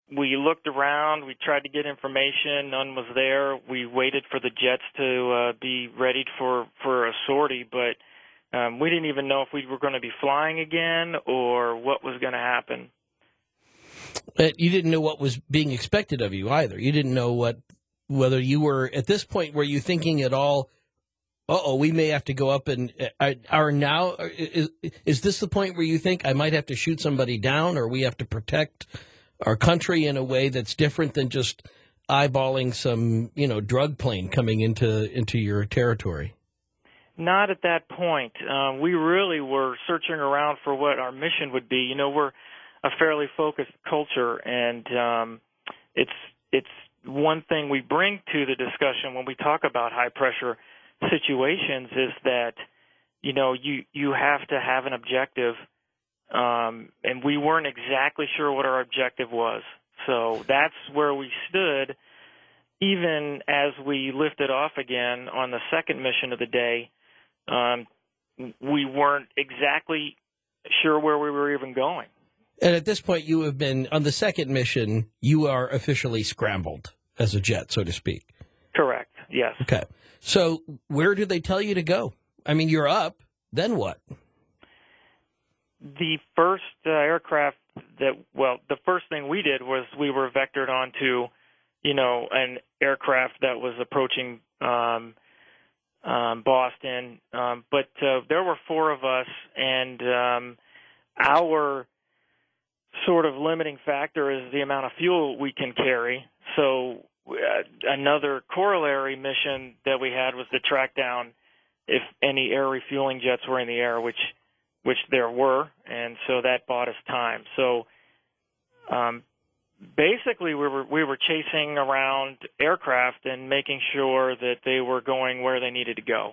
we looked around. We tried to get information. None was there. We waited for the jets to be readied for a sortie, but we didn't even know if we were going to be flying again or what was going to happen. But you didn't know what was being expected of you either. You didn't know whether you were, at this point, were you thinking at all, we may have to go up and are now, is this the point where you think I might have to shoot somebody down, or we have to protect our country in a way that's different than just eyeballing some, drug plane coming into your territory? Not at that point. We really were searching around for what our mission would be. We're a fairly focused culture, and it's one thing we bring to the discussion when we talk about high pressure situations is that you have to have an objective, and we weren't exactly sure what our objective was. So that's where we stood. Even as we lifted off again on the second mission of the day, we weren't exactly sure where we were even going. And at this point, you have been, on the second mission, you are officially scrambled as a jet, so to speak. Correct, yes. Okay. So where do they tell you to go? I mean, you're up, then what? The first aircraft the first thing we did was we were vectored onto, an aircraft that was approaching Boston. But there were four of us, and our sort of limiting factor is the amount of fuel we can carry. So another corollary mission that we had was to track down if any air refueling jets were in the air, which there were, and so that bought us time. So basically we were chasing around aircraft and making sure that they were going where they needed to go.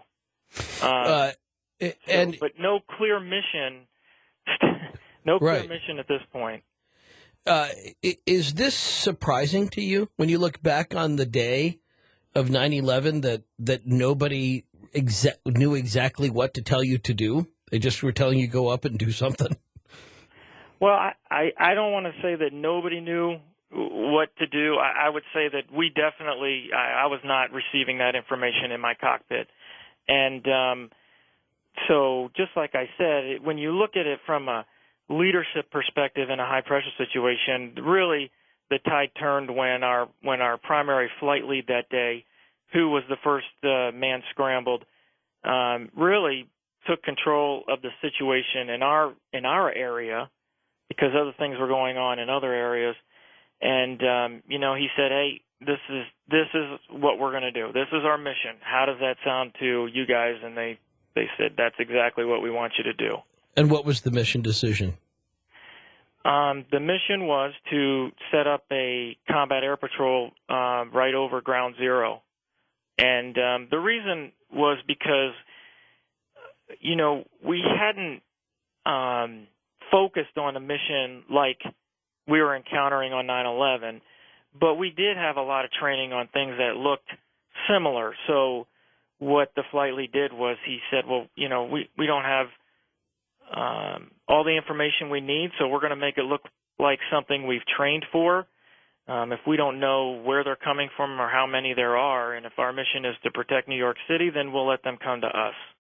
But no clear mission. No clear mission at this point. Is this surprising to you when you look back on the day of 9/11 that nobody knew exactly what to tell you to do? They just were telling you go up and do something? Well, I don't want to say that nobody knew what to do. I would say that we definitely, I was not receiving that information in my cockpit. And so just like I said, when you look at it from a leadership perspective in a high-pressure situation, really the tide turned when our primary flight lead that day, who was the first man scrambled, really took control of the situation in our area because other things were going on in other areas. And, he said, hey, this is what we're going to do. This is our mission. How does that sound to you guys? And they said, that's exactly what we want you to do. And what was the mission decision? The mission was to set up a combat air patrol right over Ground Zero. And the reason was because, we hadn't focused on a mission like we were encountering on 9/11, but we did have a lot of training on things that looked similar. So what the flight lead did was he said, well, we don't have all the information we need, so we're going to make it look like something we've trained for. If we don't know where they're coming from or how many there are, and if our mission is to protect New York City, then we'll let them come to us.